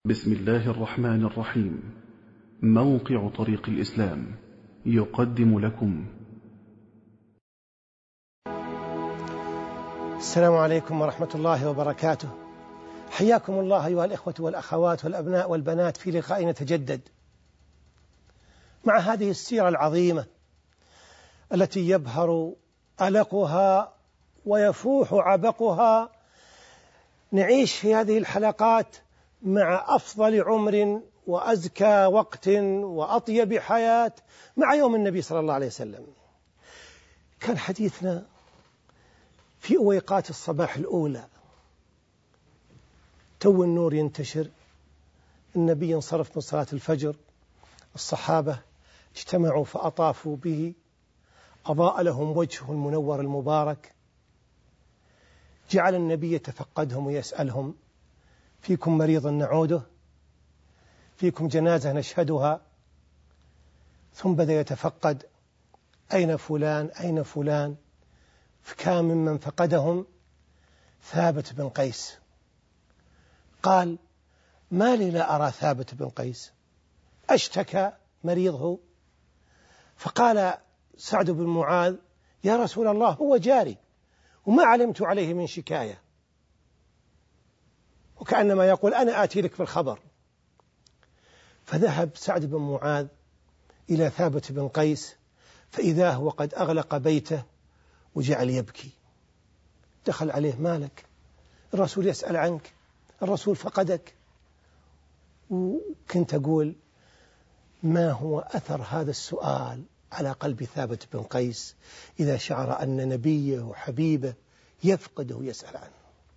بسم الله الرحمن الرحيم. موقع طريق الإسلام يقدم لكم. السلام عليكم ورحمة الله وبركاته. حياكم الله أيها الإخوة والأخوات والأبناء والبنات في لقاء نتجدد مع هذه السيرة العظيمة التي يبهر ألقها ويفوح عبقها. نعيش في هذه الحلقات مع أفضل عمر وأزكى وقت وأطيب حياة مع يوم النبي صلى الله عليه وسلم. كان حديثنا في أويقات الصباح الأولى، تو النور ينتشر، النبي انصرف من صلاة الفجر، الصحابة اجتمعوا فأطافوا به، أضاء لهم وجهه المنور المبارك، جعل النبي يتفقدهم ويسألهم: فيكم مريض نعوده؟ فيكم جنازة نشهدها؟ ثم بدأ يتفقد: أين فلان أين فلان؟ فكان ممن فقدهم ثابت بن قيس. قال: ما لي لا أرى ثابت بن قيس؟ أشتكى مريضه؟ فقال سعد بن معاذ: يا رسول الله هو جاري وما علمت عليه من شكاية. وكأنما يقول: أنا آتي لك بالخبر. فذهب سعد بن معاذ إلى ثابت بن قيس فإذا هو قد أغلق بيته وجعل يبكي. دخل عليه: مالك؟ الرسول يسأل عنك، الرسول فقدك. وكنت أقول: ما هو أثر هذا السؤال على قلب ثابت بن قيس إذا شعر أن نبيه وحبيبه يفقده ويسأل عنه؟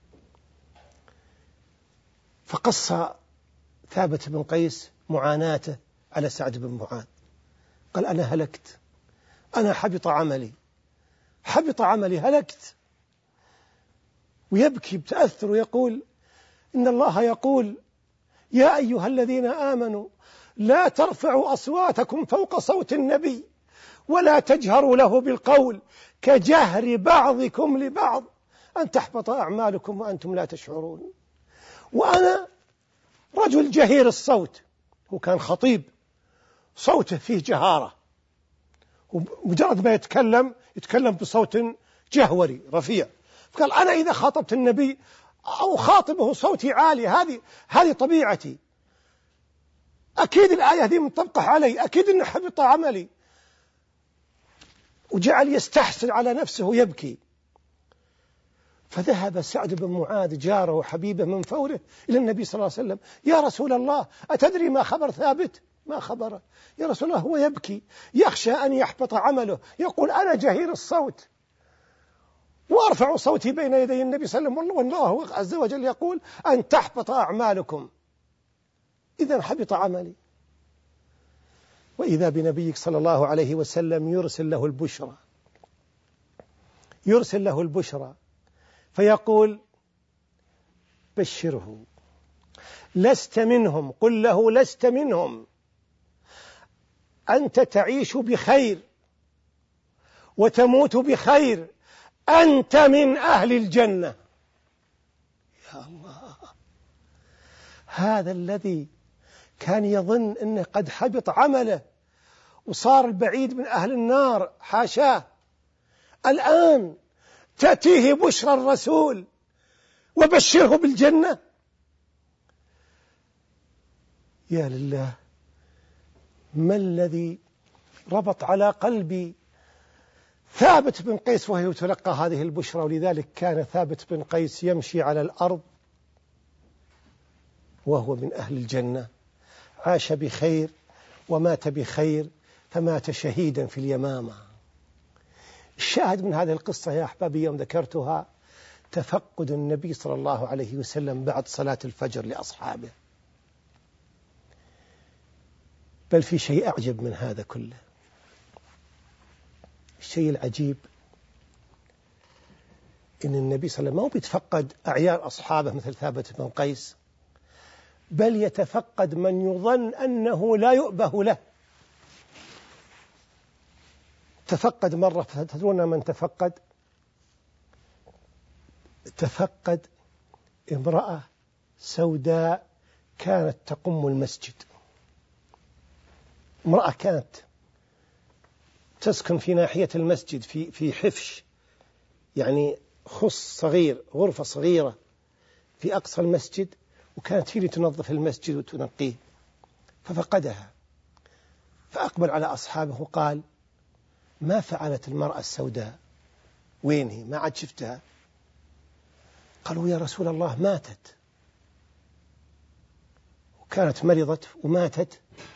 فقص ثابت بن قيس معاناته على سعد بن معاذ. قال: أنا هلكت، أنا حبط عملي هلكت. ويبكي بتأثر ويقول: إن الله يقول: يا أيها الذين آمنوا لا ترفعوا أصواتكم فوق صوت النبي ولا تجهروا له بالقول كجهر بعضكم لبعض أن تحبط أعمالكم وأنتم لا تشعرون. وأنا رجل جهير الصوت، وكان خطيب صوته فيه جهارة، ومجرد ما يتكلم بصوت جهوري رفيع. فقال: أنا إذا خاطبت النبي أو خاطبه صوتي عالي، هذه طبيعتي، أكيد الآية هذه منطبقة علي، أكيد أن حبط عملي. وجعل يستحسن على نفسه ويبكي. فذهب سعد بن معاذ جاره وحبيبه من فوره إلى النبي صلى الله عليه وسلم: يا رسول الله، أتدري ما خبر ثابت؟ ما خبره؟ يا رسول الله هو يبكي، يخشى أن يحبط عمله، يقول: أنا جهير الصوت وأرفع صوتي بين يدي النبي صلى الله عليه وسلم، والله عز وجل يقول: أن تحبط أعمالكم. إذن حبط عملي. وإذا بنبيك صلى الله عليه وسلم يرسل له البشرى فيقول: بشره، لست منهم، قل له لست منهم، أنت تعيش بخير وتموت بخير، أنت من أهل الجنة. يا الله، هذا الذي كان يظن أنه قد حبط عمله وصار البعيد من أهل النار، حاشاه، الآن تأتيه بشرى الرسول وبشره بالجنة. يا لله، ما الذي ربط على قلبي ثابت بن قيس وهو يتلقى هذه البشرى؟ ولذلك كان ثابت بن قيس يمشي على الأرض وهو من أهل الجنة، عاش بخير ومات بخير، فمات شهيدا في اليمامة. الشاهد من هذه القصة يا أحبابي يوم ذكرتها تفقد النبي صلى الله عليه وسلم بعد صلاة الفجر لأصحابه. بل في شيء أعجب من هذا كله. الشيء العجيب إن النبي صلى الله عليه وسلم ما بيتفقد أعيان أصحابه مثل ثابت بن قيس، بل يتفقد من يظن أنه لا يؤبه له. تفقد مرة، تدرون من تفقد؟ تفقد امرأة سوداء كانت تقم المسجد، امرأة كانت تسكن في ناحية المسجد في حفش، يعني خص صغير، غرفة صغيرة في أقصى المسجد، وكانت هي اللي تنظف المسجد وتنقيه، ففقدها، فأقبل على أصحابه وقال: ما فعلت المرأة السوداء؟ وين هي؟ ما عاد شفتها. قالوا: يا رسول الله ماتت، وكانت مرضت وماتت،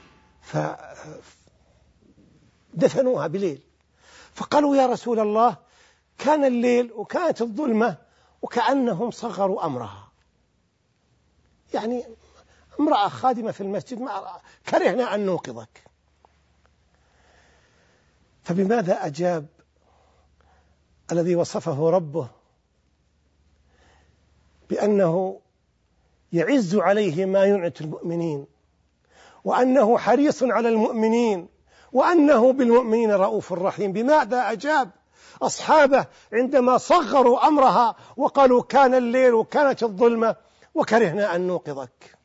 فدفنوها بليل. فقالوا: يا رسول الله كان الليل وكانت الظلمة وكأنهم صغروا أمرها، يعني امرأة خادمة في المسجد، ما كرهنا أن نوقظك. فبماذا أجاب الذي وصفه ربه بأنه يعز عليه ما ينعت المؤمنين، وأنه حريص على المؤمنين، وأنه بالمؤمنين رؤوف رحيم؟ بماذا أجاب أصحابه عندما صغروا أمرها وقالوا: كان الليل وكانت الظلمة وكرهنا أن نوقظك؟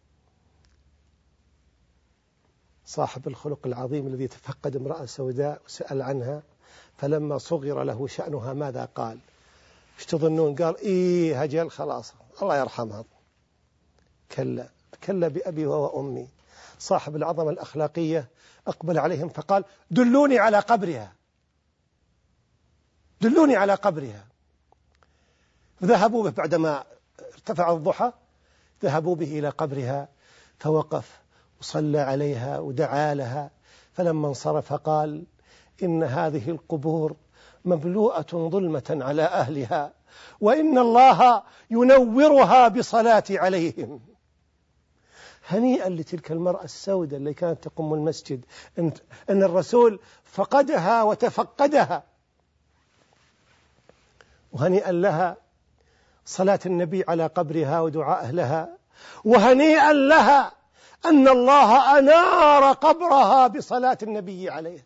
صاحب الخلق العظيم الذي تفقد امرأة سوداء وسأل عنها، فلما صغر له شأنها ماذا قال؟ ايش تظنون؟ قال: إيه هجل، خلاص الله يرحمها. كلا كلا بأبي وأمي. صاحب العظمة الأخلاقية أقبل عليهم فقال: دلوني على قبرها، دلوني على قبرها. ذهبوا به بعدما ارتفع الضحى، ذهبوا به إلى قبرها، فوقف وصلى عليها ودعا لها، فلما انصرف قال: إن هذه القبور مملوءة ظلمة على أهلها، وإن الله ينورها بصلاة عليهم. هنيئا لتلك المرأة السوداء اللي كانت تقوم المسجد، أن الرسول فقدها وتفقدها، وهنيئا لها صلاة النبي على قبرها ودعاء لها، وهنيئا لها أن الله أنار قبرها بصلاة النبي عليها.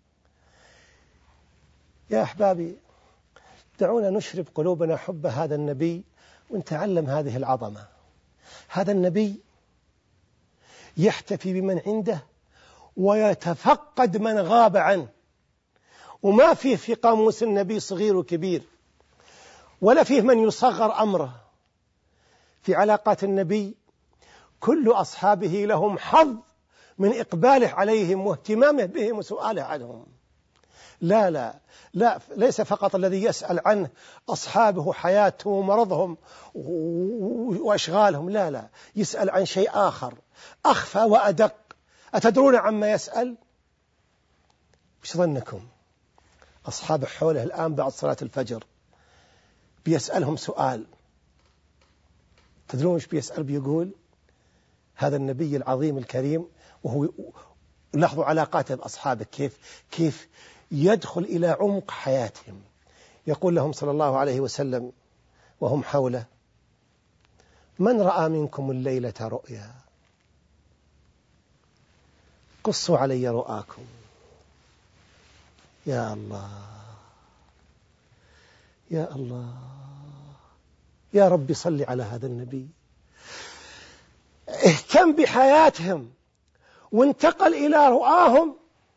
يا أحبابي، دعونا نشرب قلوبنا حب هذا النبي ونتعلم هذه العظمة. هذا النبي يحتفي بمن عنده ويتفقد من غاب عنه، وما فيه في قاموس النبي صغير وكبير، ولا فيه من يصغر أمره. في علاقات النبي كل أصحابه لهم حظ من إقباله عليهم واهتمامه بهم وسؤاله عنهم. لا لا لا، ليس فقط الذي يسأل عنه أصحابه حياتهم ومرضهم وأشغالهم، لا لا، يسأل عن شيء آخر أخفى وأدق. أتدرون عما يسأل؟ ايش ظنكم؟ أصحاب حوله الآن بعد صلاة الفجر بيسألهم سؤال، تدرون ايش بيسأل؟ بيقول هذا النبي العظيم الكريم، وهو لاحظوا علاقاته بأصحابه كيف يدخل إلى عمق حياتهم. يقول لهم صلى الله عليه وسلم وهم حوله: من رأى منكم الليلة رؤيا؟ قصوا علي رؤاكم. يا الله يا الله، يا رب صل على هذا النبي. اهتم بحياتهم وانتقل إلى رؤاهم،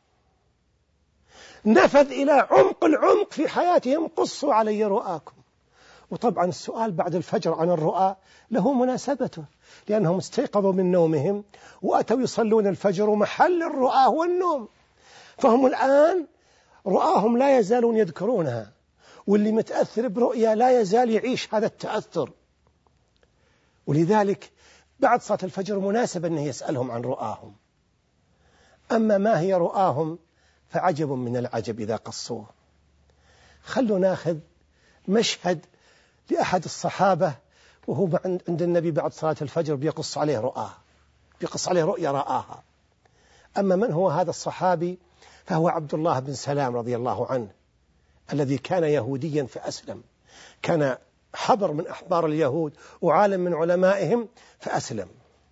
نفذ إلى عمق العمق في حياتهم. قصوا علي رؤاكم. وطبعا السؤال بعد الفجر عن الرؤى له مناسبته، لأنهم استيقظوا من نومهم وأتوا يصلون الفجر، ومحل الرؤى هو النوم، فهم الآن رؤاهم لا يزالون يذكرونها، واللي متأثر برؤيا لا يزال يعيش هذا التأثر. ولذلك بعد صلاة الفجر مناسب أنه يسألهم عن رؤاهم. أما ما هي رؤاهم فعجب من العجب إذا قصوه. خلوا ناخذ مشهد لأحد الصحابة وهو عند النبي بعد صلاة الفجر بيقص عليه رؤاه، بيقص عليه رؤيا رآها. أما من هو هذا الصحابي؟ فهو عبد الله بن سلام رضي الله عنه، الذي كان يهوديا فأسلم، كان حبر من أحبار اليهود وعالم من علمائهم فأسلم.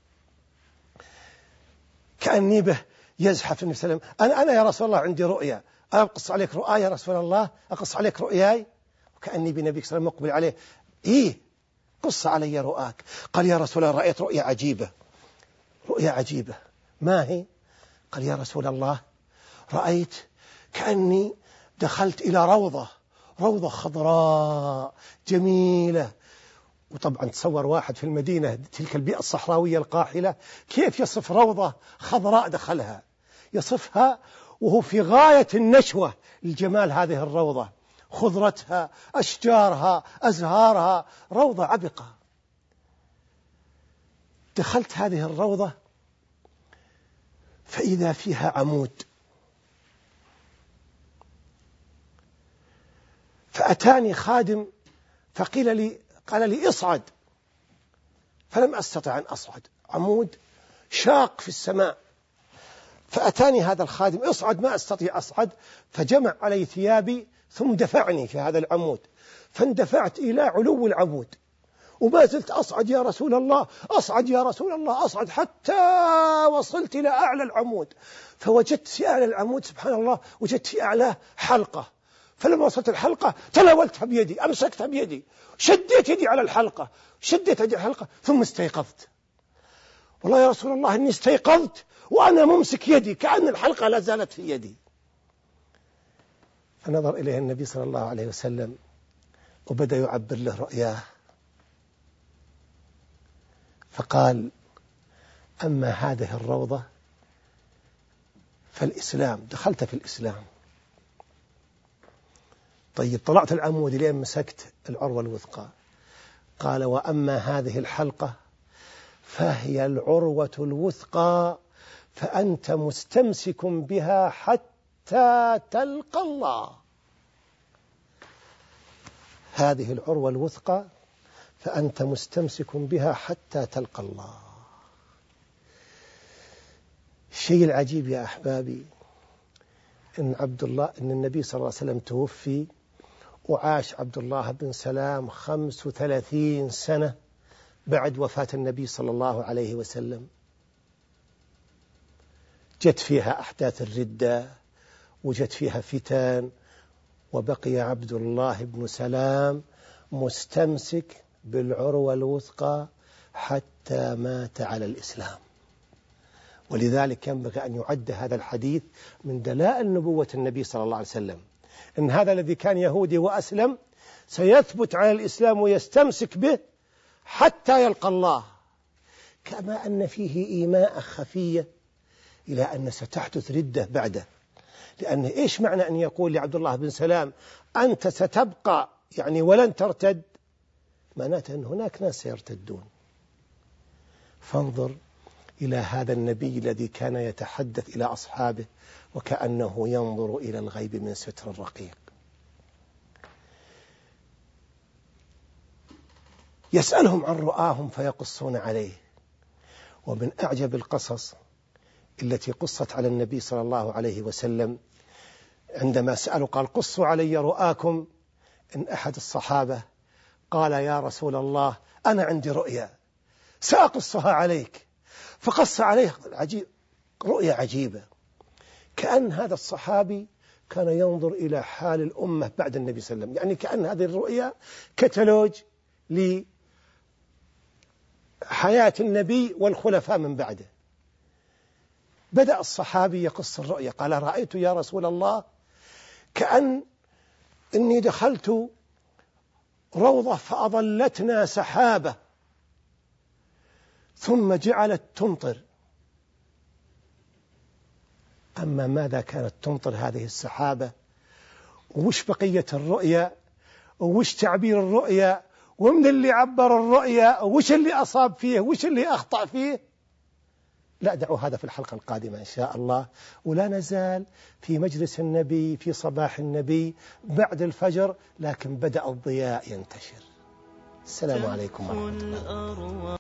كأني به يزحف النبي صلى الله عليه وسلم: أنا يا رسول الله عندي رؤيا، أقص عليك رؤيا يا رسول الله، أقص عليك رؤياي. وكأني بنبي صلى الله عليه وسلم مقبل عليه: إيه قص علي رؤاك. قال يا رسول الله رأيت رؤيا عجيبة. رؤيا عجيبة، ما هي؟ قال يا رسول الله رأيت كأني دخلت إلى روضة خضراء جميلة. وطبعا تصور واحد في المدينة تلك البيئة الصحراوية القاحلة كيف يصف روضة خضراء دخلها؟ يصفها وهو في غاية النشوة الجمال. هذه الروضة خضرتها، أشجارها، أزهارها، روضة عبقة. دخلت هذه الروضة فإذا فيها عمود، فأتاني خادم قال لي اصعد، فلم أستطع أن أصعد، عمود شاق في السماء. فأتاني هذا الخادم اصعد، ما أستطيع أصعد، فجمع علي ثيابي ثم دفعني في هذا العمود، فاندفعت إلى علو العمود وما زلت أصعد يا رسول الله، أصعد يا رسول الله، أصعد حتى وصلت إلى أعلى العمود. فوجدت في أعلى العمود سبحان الله وجدت في أعلاه حلقة. فلما وصلت الحلقة تناولتها بيدي، أمسكتها بيدي، شديت يدي على الحلقة، ثم استيقظت. والله يا رسول الله إني استيقظت وأنا ممسك يدي كأن الحلقة لا زالت في يدي. فنظر إليه النبي صلى الله عليه وسلم وبدأ يعبر له رؤياه، فقال أما هذه الروضة فالإسلام، دخلت في الإسلام. طيب طلعت العمود لين مسكت العروة الوثقى. قال وأما هذه الحلقة فهي العروة الوثقى، فأنت مستمسك بها حتى تلقى الله. هذه العروة الوثقى فأنت مستمسك بها حتى تلقى الله. الشيء العجيب يا أحبابي إن النبي صلى الله عليه وسلم توفي وعاش عبد الله بن سلام 35 سنة بعد وفاة النبي صلى الله عليه وسلم. جت فيها أحداث الردة وجت فيها فتن، وبقي عبد الله بن سلام مستمسك بالعروة الوثقى حتى مات على الإسلام. ولذلك ينبغي أن يعد هذا الحديث من دلائل نبوة النبي صلى الله عليه وسلم، إن هذا الذي كان يهودي وأسلم سيثبت على الإسلام ويستمسك به حتى يلقى الله. كما أن فيه إيماء خفية إلى أن ستحدث ردة بعده. لأن إيش معنى أن يقول لعبد الله بن سلام أنت ستبقى يعني ولن ترتد؟ معناته أن هناك ناس سيرتدون. فانظر إلى هذا النبي الذي كان يتحدث إلى أصحابه وكأنه ينظر إلى الغيب من ستر الرقيق. يسألهم عن رؤاهم فيقصون عليه. ومن أعجب القصص التي قصت على النبي صلى الله عليه وسلم عندما سألوا قال قصوا علي رؤاكم، إن أحد الصحابة قال يا رسول الله أنا عندي رؤيا سأقصها عليك، فقص عليه رؤيا عجيبة. كأن هذا الصحابي كان ينظر إلى حال الأمة بعد النبي صلى الله عليه وسلم، يعني كأن هذه الرؤيا كتالوج لحياة النبي والخلفاء من بعده. بدأ الصحابي يقص الرؤيا، قال رأيت يا رسول الله إني دخلت روضة فأظلتنا سحابة ثم جعلت تمطر. أما ماذا كانت تمطر هذه السحابة، وش بقية الرؤيا، وش تعبير الرؤيا، ومن اللي عبر الرؤيا، وش اللي أصاب فيه، وش اللي أخطأ فيه، لا دعوا هذا في الحلقة القادمة إن شاء الله. ولا نزال في مجلس النبي في صباح النبي بعد الفجر، لكن بدأ الضياء ينتشر. السلام عليكم ورحمة الله.